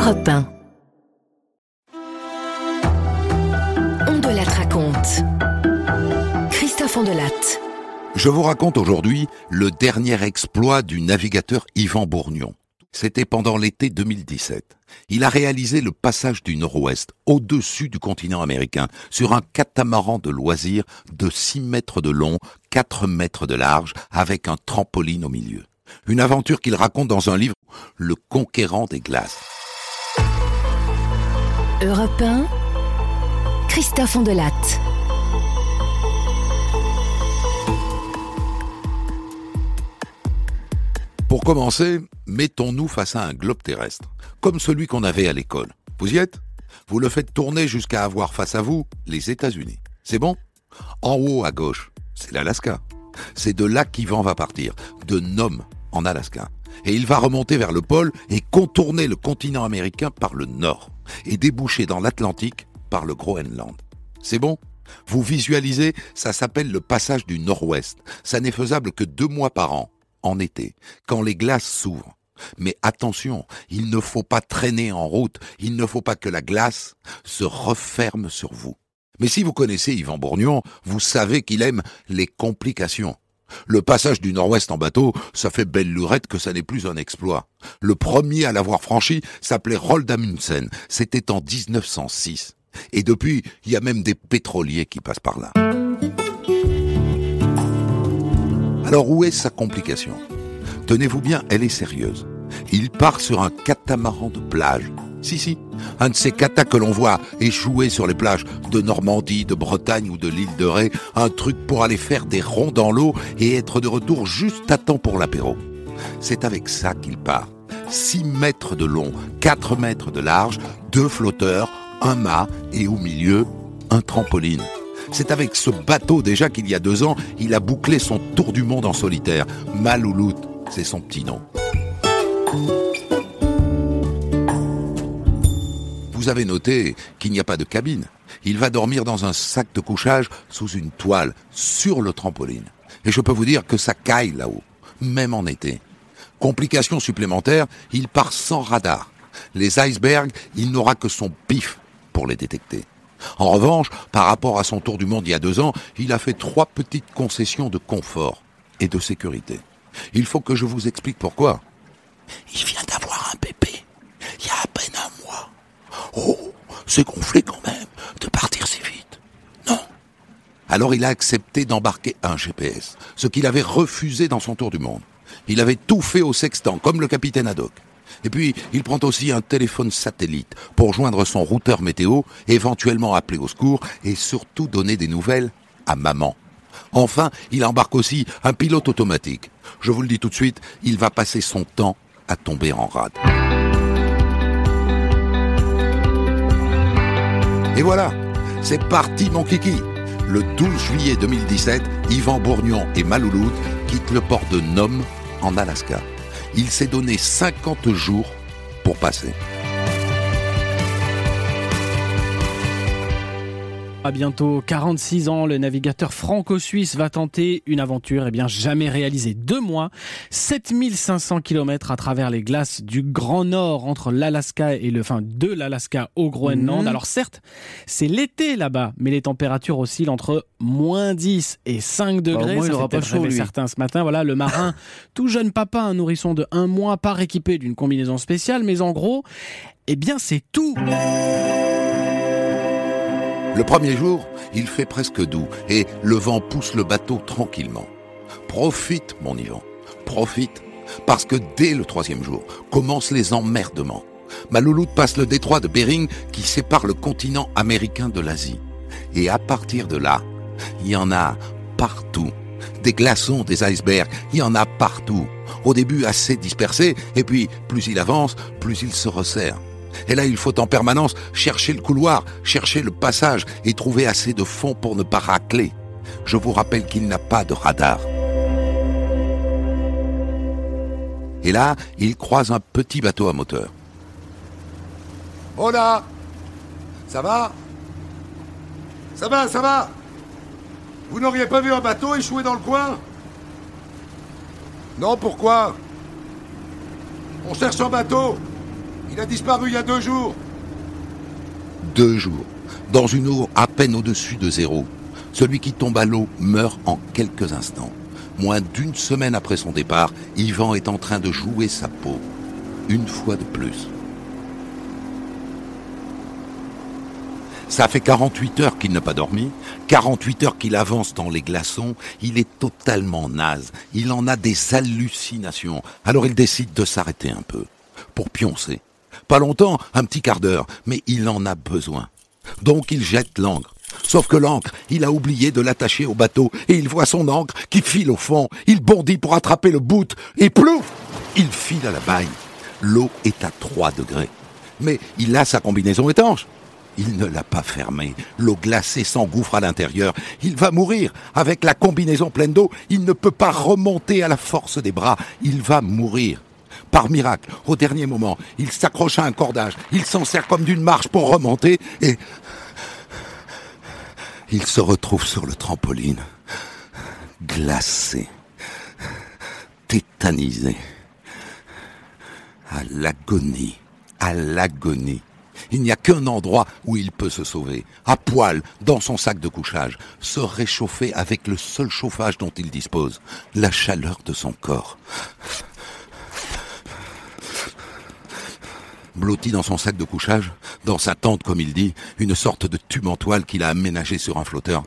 Europe 1. Ondelatte raconte. Christophe Ondelatte. Je vous raconte aujourd'hui le dernier exploit du navigateur Yvan Bourgnon. C'était pendant l'été 2017. Il a réalisé le passage du Nord-Ouest, au-dessus du continent américain, sur un catamaran de loisirs de 6 mètres de long, 4 mètres de large, avec un trampoline au milieu. Une aventure qu'il raconte dans un livre, Le Conquérant des glaces. Europe 1, Christophe Ondelatte. Pour commencer, mettons-nous face à un globe terrestre, comme celui qu'on avait à l'école. Vous y êtes ? Vous le faites tourner jusqu'à avoir face à vous les États-Unis. C'est bon ? En haut à gauche, c'est l'Alaska. C'est de là qu'Yvan va partir, de Nome, en Alaska. Et il va remonter vers le pôle et contourner le continent américain par le nord, et déboucher dans l'Atlantique par le Groenland. C'est bon ? Vous visualisez, ça s'appelle le passage du Nord-Ouest. Ça n'est faisable que 2 mois par an, en été, quand les glaces s'ouvrent. Mais attention, il ne faut pas traîner en route, il ne faut pas que la glace se referme sur vous. Mais si vous connaissez Yvan Bourgnon, vous savez qu'il aime les complications. Le passage du Nord-Ouest en bateau, ça fait belle lurette que ça n'est plus un exploit. Le premier à l'avoir franchi s'appelait Roald Amundsen, c'était en 1906. Et depuis, il y a même des pétroliers qui passent par là. Alors où est sa complication ? Tenez-vous bien, elle est sérieuse. Il part sur un catamaran de plage. Si, un de ces catas que l'on voit échouer sur les plages de Normandie, de Bretagne ou de l'île de Ré, un truc pour aller faire des ronds dans l'eau et être de retour juste à temps pour l'apéro. C'est avec ça qu'il part. 6 mètres de long, 4 mètres de large, 2 flotteurs, un mât et au milieu, un trampoline. C'est avec ce bateau déjà qu'il y a 2 ans, il a bouclé son tour du monde en solitaire. Malouloute, c'est son petit nom. Vous avez noté qu'il n'y a pas de cabine. Il va dormir dans un sac de couchage sous une toile, sur le trampoline. Et je peux vous dire que ça caille là-haut, même en été. Complication supplémentaire, il part sans radar. Les icebergs, il n'aura que son pif pour les détecter. En revanche, par rapport à son tour du monde il y a 2 ans, il a fait 3 petites concessions de confort et de sécurité. Il faut que je vous explique pourquoi. Il vient d'avoir un bébé, il y a à peine 1 mois. Oh, c'est gonflé quand même de partir si vite. Non. Alors il a accepté d'embarquer un GPS, ce qu'il avait refusé dans son tour du monde. Il avait tout fait au sextant, comme le capitaine Haddock. Et puis, il prend aussi un téléphone satellite pour joindre son routeur météo, éventuellement appeler au secours et surtout donner des nouvelles à maman. Enfin, il embarque aussi un pilote automatique. Je vous le dis tout de suite, il va passer son temps à tomber en rade. Et voilà, c'est parti mon kiki. Le 12 juillet 2017, Yvan Bourgnon et Malouloute quittent le port de Nome en Alaska. Il s'est donné 50 jours pour passer. À bientôt 46 ans, le navigateur franco-suisse va tenter une aventure jamais réalisée. 2 mois, 7500 km à travers les glaces du Grand Nord entre l'Alaska et de l'Alaska au Groenland. Alors certes, c'est l'été là-bas, mais les températures oscillent entre -10 et 5 degrés. Moi, il ça aura fait pas peut-être chaud, rêver lui. certains ce matin. Voilà, le marin, tout jeune papa, un nourrisson de 1 mois, pas équipé d'une combinaison spéciale, mais en gros, c'est tout. Le premier jour, il fait presque doux et le vent pousse le bateau tranquillement. Profite, mon Yvan, profite, parce que dès le 3e jour, commencent les emmerdements. Malouloute passe le détroit de Bering qui sépare le continent américain de l'Asie. Et à partir de là, il y en a partout. Des glaçons, des icebergs, il y en a partout. Au début assez dispersés, et puis plus il avance, plus il se resserre. Et là, il faut en permanence chercher le couloir, chercher le passage et trouver assez de fond pour ne pas racler. Je vous rappelle qu'il n'a pas de radar. Et là, il croise un petit bateau à moteur. « Hola ! Ça va ? Ça va ? Vous n'auriez pas vu un bateau échoué dans le coin ? Non, pourquoi ? On cherche un bateau. Il a disparu il y a 2 jours. 2 jours, dans une eau à peine au-dessus de zéro. Celui qui tombe à l'eau meurt en quelques instants. Moins d'1 semaine après son départ, Yvan est en train de jouer sa peau. Une fois de plus. Ça fait 48 heures qu'il n'a pas dormi, 48 heures qu'il avance dans les glaçons, il est totalement naze, il en a des hallucinations. Alors il décide de s'arrêter un peu, pour pioncer. Pas longtemps, un petit quart d'heure, mais il en a besoin. Donc il jette l'ancre. Sauf que l'ancre, il a oublié de l'attacher au bateau, et il voit son ancre qui file au fond. Il bondit pour attraper le bout, et plouf, il file à la baille. L'eau est à 3 degrés. Mais il a sa combinaison étanche. Il ne l'a pas fermée. L'eau glacée s'engouffre à l'intérieur. Il va mourir. Avec la combinaison pleine d'eau, il ne peut pas remonter à la force des bras. Il va mourir. Par miracle, au dernier moment, il s'accroche à un cordage. Il s'en sert comme d'une marche pour remonter et... il se retrouve sur le trampoline. Glacé. Tétanisé. À l'agonie. À l'agonie. Il n'y a qu'un endroit où il peut se sauver, à poil, dans son sac de couchage, se réchauffer avec le seul chauffage dont il dispose, la chaleur de son corps. Blotti dans son sac de couchage, dans sa tente comme il dit, une sorte de tube en toile qu'il a aménagé sur un flotteur.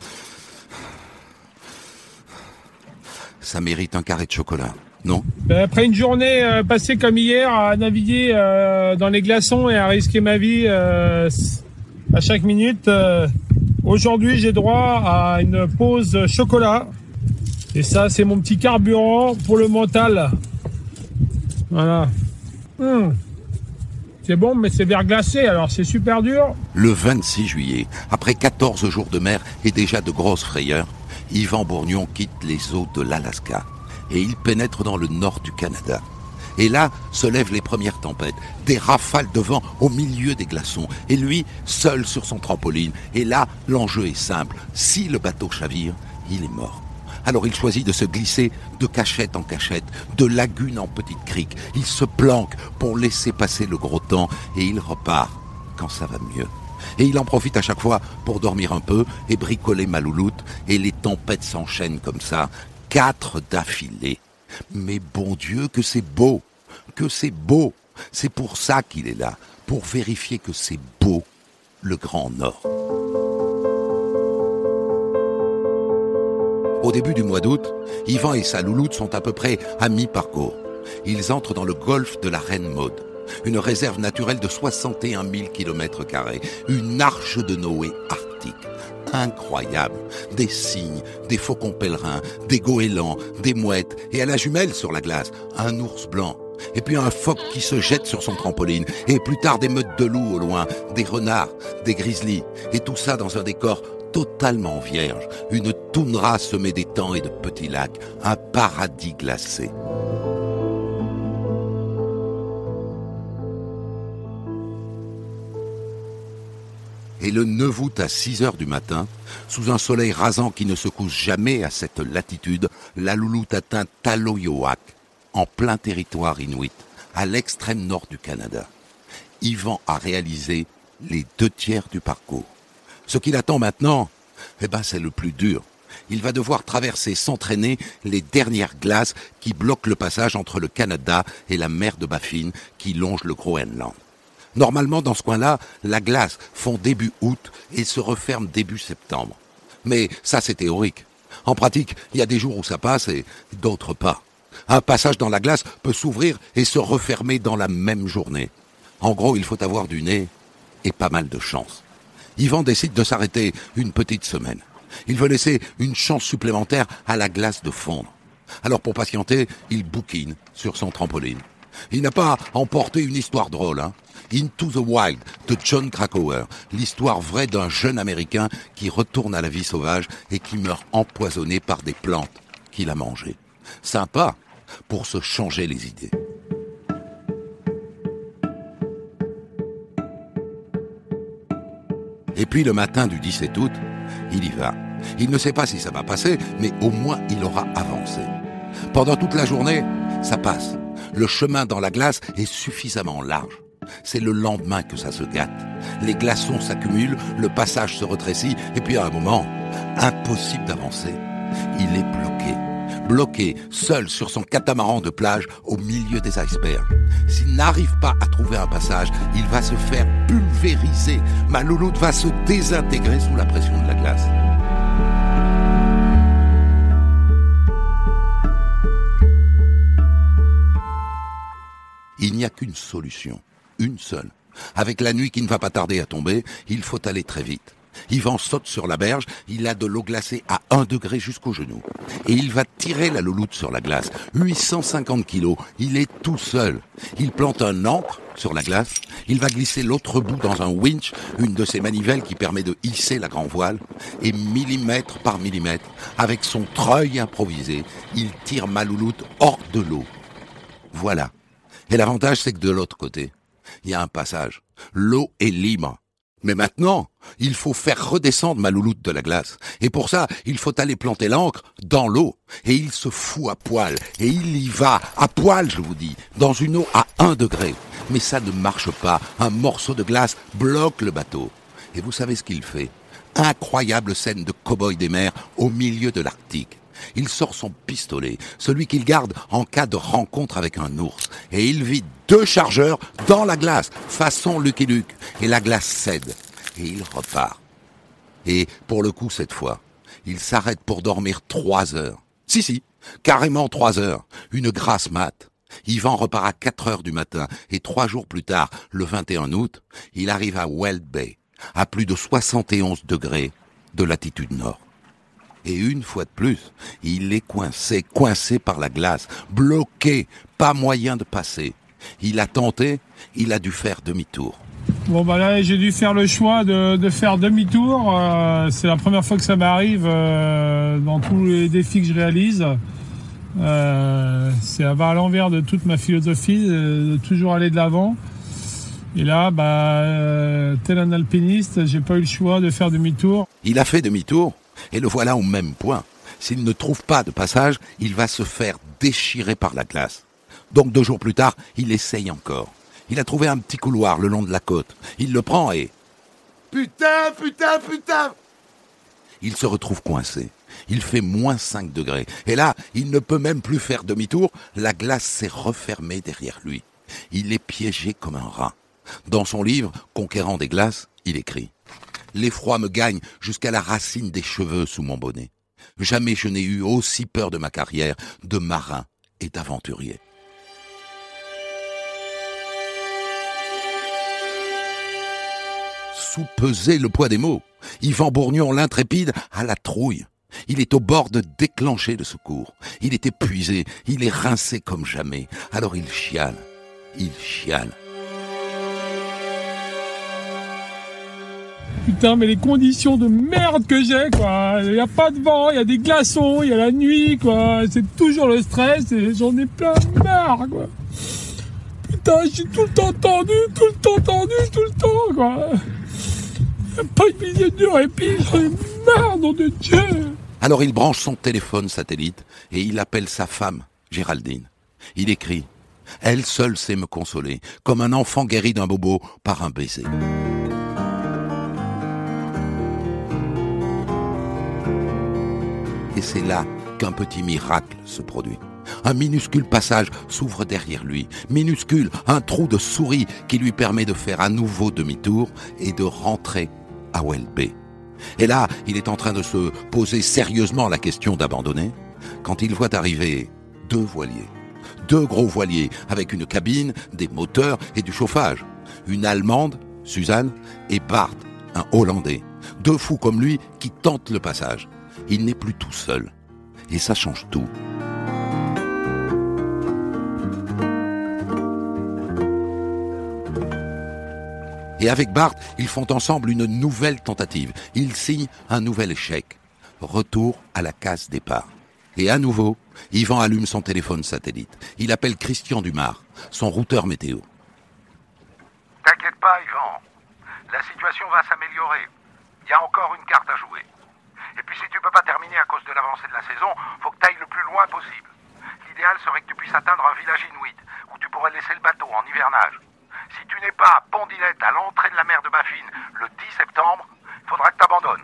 Ça mérite un carré de chocolat. Non. Après une journée passée comme hier à naviguer dans les glaçons et à risquer ma vie à chaque minute, aujourd'hui j'ai droit à une pause chocolat. Et ça c'est mon petit carburant pour le mental. Voilà. C'est bon mais c'est verglacé alors c'est super dur. Le 26 juillet, après 14 jours de mer et déjà de grosses frayeurs, Yvan Bourgnon quitte les eaux de l'Alaska. Et il pénètre dans le nord du Canada. Et là se lèvent les premières tempêtes, des rafales de vent au milieu des glaçons, et lui, seul sur son trampoline. Et là, l'enjeu est simple, si le bateau chavire, il est mort. Alors il choisit de se glisser de cachette en cachette, de lagune en petite crique. Il se planque pour laisser passer le gros temps, et il repart quand ça va mieux. Et il en profite à chaque fois pour dormir un peu et bricoler ma louloute, et les tempêtes s'enchaînent comme ça, 4 d'affilée. Mais bon Dieu, que c'est beau, que c'est beau. C'est pour ça qu'il est là, pour vérifier que c'est beau, le Grand Nord. Au début du mois d'août, Yvan et sa louloute sont à peu près à mi-parcours. Ils entrent dans le golfe de la Reine Maude, une réserve naturelle de 61 000 km², une arche de Noé arctique. Incroyable. Des cygnes, des faucons pèlerins, des goélands, des mouettes, et à la jumelle sur la glace, un ours blanc. Et puis un phoque qui se jette sur son trampoline, et plus tard des meutes de loups au loin, des renards, des grizzlies, et tout ça dans un décor totalement vierge, une toundra semée d'étangs et de petits lacs, un paradis glacé. Et le 9 août à 6 heures du matin, sous un soleil rasant qui ne se couche jamais à cette latitude, la louloute atteint Taloyoak, en plein territoire inuit, à l'extrême nord du Canada. Yvan a réalisé les 2/3 du parcours. Ce qui l'attend maintenant, c'est le plus dur. Il va devoir traverser sans traîner les dernières glaces qui bloquent le passage entre le Canada et la mer de Baffin qui longe le Groenland. Normalement, dans ce coin-là, la glace fond début août et se referme début septembre. Mais ça, c'est théorique. En pratique, il y a des jours où ça passe et d'autres pas. Un passage dans la glace peut s'ouvrir et se refermer dans la même journée. En gros, il faut avoir du nez et pas mal de chance. Yvan décide de s'arrêter une petite semaine. Il veut laisser une chance supplémentaire à la glace de fondre. Alors pour patienter, il bouquine sur son trampoline. Il n'a pas emporté une histoire drôle, Into the Wild de Jon Krakauer, l'histoire vraie d'un jeune Américain qui retourne à la vie sauvage et qui meurt empoisonné par des plantes qu'il a mangées. Sympa pour se changer les idées. Et puis le matin du 17 août, il y va. Il ne sait pas si ça va passer, mais au moins il aura avancé. Pendant toute la journée, ça passe. Le chemin dans la glace est suffisamment large. C'est le lendemain que ça se gâte. Les glaçons s'accumulent, le passage se rétrécit, et puis à un moment, impossible d'avancer. Il est bloqué, seul sur son catamaran de plage au milieu des icebergs. S'il n'arrive pas à trouver un passage, il va se faire pulvériser. Ma louloute va se désintégrer sous la pression de la glace. Il n'y a qu'une solution, une seule. Avec la nuit qui ne va pas tarder à tomber, il faut aller très vite. Yvan saute sur la berge, il a de l'eau glacée à 1 degré jusqu'au genou. Et il va tirer la louloute sur la glace. 850 kilos, il est tout seul. Il plante un ancre sur la glace, il va glisser l'autre bout dans un winch, une de ces manivelles qui permet de hisser la grand voile, et millimètre par millimètre, avec son treuil improvisé, il tire ma louloute hors de l'eau. Voilà. Et l'avantage, c'est que de l'autre côté, il y a un passage. L'eau est libre. Mais maintenant, il faut faire redescendre ma louloute de la glace. Et pour ça, il faut aller planter l'ancre dans l'eau. Et il se fout à poil. Et il y va, à poil, je vous dis, dans une eau à 1 degré. Mais ça ne marche pas. Un morceau de glace bloque le bateau. Et vous savez ce qu'il fait? Incroyable scène de cow-boy des mers au milieu de l'Arctique. Il sort son pistolet, celui qu'il garde en cas de rencontre avec un ours, et il vide 2 chargeurs dans la glace, façon Lucky Luke, et la glace cède, et il repart. Et pour le coup, cette fois, il s'arrête pour dormir 3 heures. Si, carrément 3 heures, une grasse mat. Yvan repart à 4 heures du matin, et 3 jours plus tard, le 21 août, il arrive à Whale Bay, à plus de 71 degrés de latitude nord. Et une fois de plus, il est coincé par la glace, bloqué, pas moyen de passer. Il a tenté, il a dû faire demi-tour. Bon bah là j'ai dû faire le choix de faire demi-tour. C'est la première fois que ça m'arrive dans tous les défis que je réalise. C'est à l'envers de toute ma philosophie, de toujours aller de l'avant. Et là, tel un alpiniste, j'ai pas eu le choix de faire demi-tour. Il a fait demi-tour. Et le voilà au même point. S'il ne trouve pas de passage, il va se faire déchirer par la glace. Donc 2 jours plus tard, il essaye encore. Il a trouvé un petit couloir le long de la côte. Il le prend et... Putain! Il se retrouve coincé. Il fait moins 5 degrés. Et là, il ne peut même plus faire demi-tour. La glace s'est refermée derrière lui. Il est piégé comme un rat. Dans son livre « Conquérant des glaces », il écrit: l'effroi me gagne jusqu'à la racine des cheveux sous mon bonnet. Jamais je n'ai eu aussi peur de ma carrière de marin et d'aventurier. Sous-peser le poids des mots, Yvan Bourgnon, l'intrépide, a la trouille. Il est au bord de déclencher le secours. Il est épuisé, il est rincé comme jamais. Alors il chiale. Putain, mais les conditions de merde que j'ai, quoi. Il n'y a pas de vent, il y a des glaçons, il y a la nuit, quoi. C'est toujours le stress et j'en ai plein marre, quoi. Putain, je suis tout le temps tendu, quoi. Il n'y a pas une minute de répit, j'en ai marre, nom de Dieu. Alors il branche son téléphone satellite et il appelle sa femme, Géraldine. Il écrit: elle seule sait me consoler, comme un enfant guéri d'un bobo par un baiser. Et c'est là qu'un petit miracle se produit. Un minuscule passage s'ouvre derrière lui. Minuscule, un trou de souris qui lui permet de faire à nouveau demi-tour et de rentrer à Whale Bay. Et là, il est en train de se poser sérieusement la question d'abandonner, quand il voit arriver 2 voiliers. 2 gros voiliers avec une cabine, des moteurs et du chauffage. Une Allemande, Suzanne, et Bart, un Hollandais. 2 fous comme lui qui tentent le passage. Il n'est plus tout seul. Et ça change tout. Et avec Bart, ils font ensemble une nouvelle tentative. Ils signent un nouvel échec. Retour à la case départ. Et à nouveau, Yvan allume son téléphone satellite. Il appelle Christian Dumas, son routeur météo. T'inquiète pas, Yvan. La situation va s'améliorer. Il y a encore une carte à jouer. Et puis si tu peux pas terminer à cause de l'avancée de la saison, faut que t'ailles le plus loin possible. L'idéal serait que tu puisses atteindre un village inuit, où tu pourrais laisser le bateau en hivernage. Si tu n'es pas à Pondilette à l'entrée de la mer de Baffin le 10 septembre, il faudra que t'abandonnes.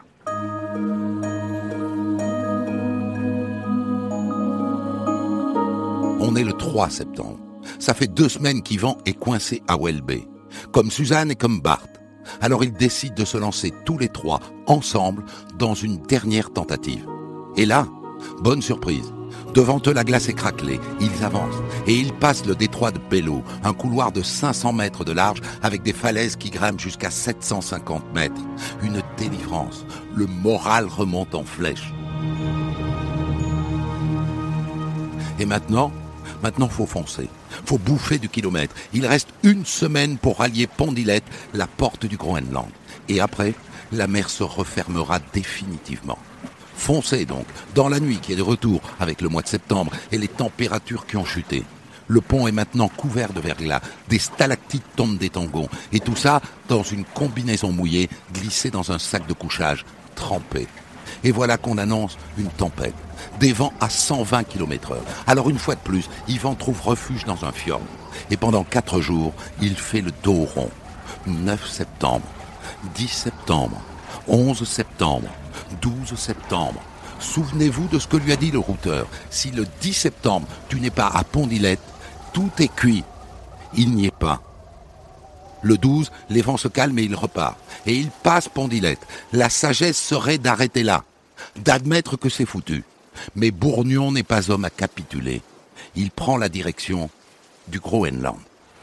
On est le 3 septembre. Ça fait 2 semaines qu'Yvan est coincé à Welbay, comme Suzanne et comme Bart. Alors ils décident de se lancer tous les 3 ensemble dans une dernière tentative. Et là, bonne surprise. Devant eux, la glace est craquelée. Ils avancent et ils passent le détroit de Belleau, un couloir de 500 mètres de large avec des falaises qui grimpent jusqu'à 750 mètres. Une délivrance. Le moral remonte en flèche. Et maintenant, faut foncer. Faut bouffer du kilomètre. Il reste 1 semaine pour rallier Pondilette, la porte du Groenland. Et après, la mer se refermera définitivement. Foncez donc, dans la nuit qui est de retour avec le mois de septembre et les températures qui ont chuté. Le pont est maintenant couvert de verglas, des stalactites tombent des tangons, et tout ça dans une combinaison mouillée glissée dans un sac de couchage trempé. Et voilà qu'on annonce une tempête, des vents à 120 km/h. Alors une fois de plus, Yvan trouve refuge dans un fjord. Et pendant 4 jours, il fait le dos rond. 9 septembre, 10 septembre, 11 septembre, 12 septembre. Souvenez-vous de ce que lui a dit le routeur. Si le 10 septembre, tu n'es pas à Pondilette, tout est cuit. Il n'y est pas. Le 12, les vents se calment et il repart. Et il passe Pondilette. La sagesse serait d'arrêter là, d'admettre que c'est foutu. Mais Bourgnon n'est pas homme à capituler. Il prend la direction du Groenland.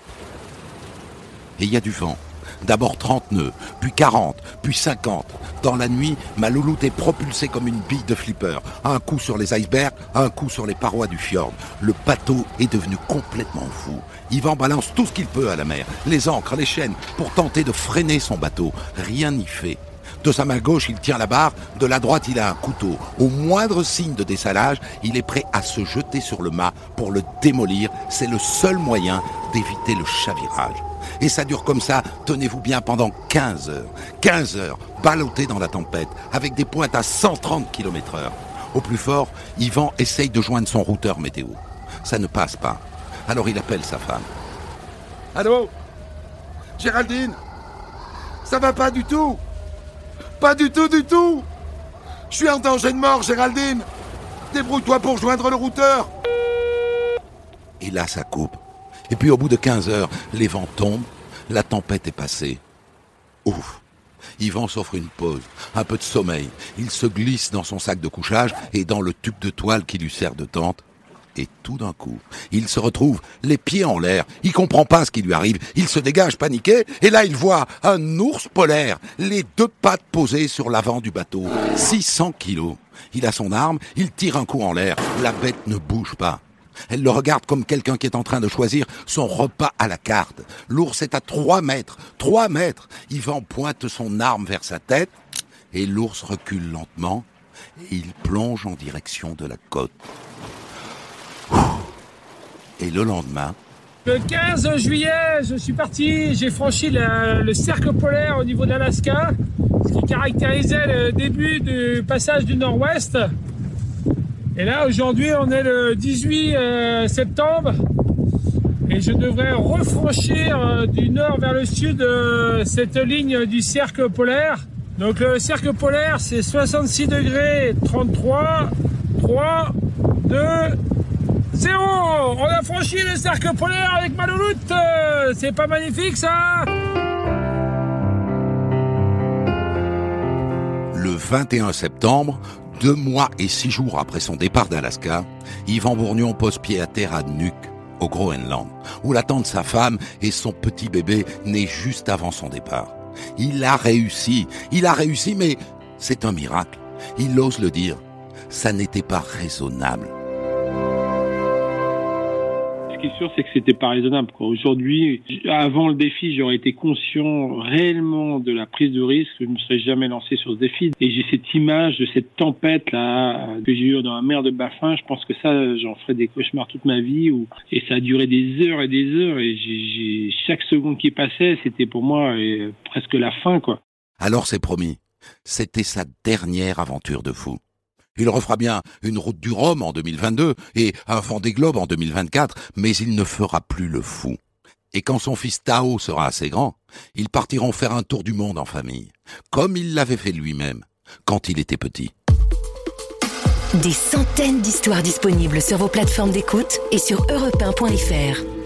Et il y a du vent. D'abord 30 nœuds, puis 40, puis 50. Dans la nuit, ma louloute est propulsée comme une bille de flipper. Un coup sur les icebergs, un coup sur les parois du fjord. Le bateau est devenu complètement fou. Yvan balance tout ce qu'il peut à la mer, les ancres, les chaînes, pour tenter de freiner son bateau. Rien n'y fait. De sa main gauche, il tient la barre, de la droite, il a un couteau. Au moindre signe de dessalage, il est prêt à se jeter sur le mât pour le démolir. C'est le seul moyen d'éviter le chavirage. Et ça dure comme ça, tenez-vous bien, pendant 15 heures. 15 heures, ballotté dans la tempête, avec des pointes à 130 km/h. Au plus fort, Yvan essaye de joindre son routeur météo. Ça ne passe pas. Alors il appelle sa femme. Allô ? Géraldine ? Ça va pas du tout ? Pas du tout, du tout ! Je suis en danger de mort, Géraldine ! Débrouille-toi pour joindre le routeur ! Et là, ça coupe. Et puis au bout de 15 heures, les vents tombent, la tempête est passée. Ouf! Yvan s'offre une pause, un peu de sommeil. Il se glisse dans son sac de couchage et dans le tube de toile qui lui sert de tente. Et tout d'un coup, il se retrouve les pieds en l'air. Il comprend pas ce qui lui arrive. Il se dégage paniqué. Et là, il voit un ours polaire, les 2 pattes posées sur l'avant du bateau. 600 kilos. Il a son arme, il tire un coup en l'air. La bête ne bouge pas. Elle le regarde comme quelqu'un qui est en train de choisir son repas à la carte. L'ours est à 3 mètres. 3 mètres. Yvan pointe son arme vers sa tête. Et l'ours recule lentement. Et il plonge en direction de la côte. Et le lendemain... Le 15 juillet, je suis parti, j'ai franchi le cercle polaire au niveau de l'Alaska, ce qui caractérisait le début du passage du Nord-Ouest. Et là, aujourd'hui, on est le 18 septembre et je devrais refranchir du nord vers le sud cette ligne du cercle polaire. Donc le cercle polaire, c'est 66 degrés 33, 3, 2... 0. On a franchi le cercle polaire avec ma louloute. C'est pas magnifique ça? Le 21 septembre, 2 mois et 6 jours après son départ d'Alaska, Yvan Bourgnon pose pied à terre à Nuuk, au Groenland, où l'attendent sa femme et son petit bébé né juste avant son départ. Il a réussi, mais c'est un miracle. Il ose le dire, ça n'était pas raisonnable. Ce qui est sûr, c'est que c'était pas raisonnable, quoi. Aujourd'hui, avant le défi, j'aurais été conscient réellement de la prise de risque. Je ne me serais jamais lancé sur ce défi. Et j'ai cette image de cette tempête-là que j'ai eue dans la mer de Baffin. Je pense que ça, j'en ferai des cauchemars toute ma vie. Et ça a duré des heures et des heures. Et chaque seconde qui passait, c'était pour moi presque la fin, quoi. Alors c'est promis. C'était sa dernière aventure de fou. Il refera bien une route du Rhum en 2022 et un Vendée Globe en 2024, mais il ne fera plus le fou. Et quand son fils Tao sera assez grand, ils partiront faire un tour du monde en famille, comme il l'avait fait lui-même quand il était petit. Des centaines d'histoires disponibles sur vos plateformes d'écoute et sur europe1.fr.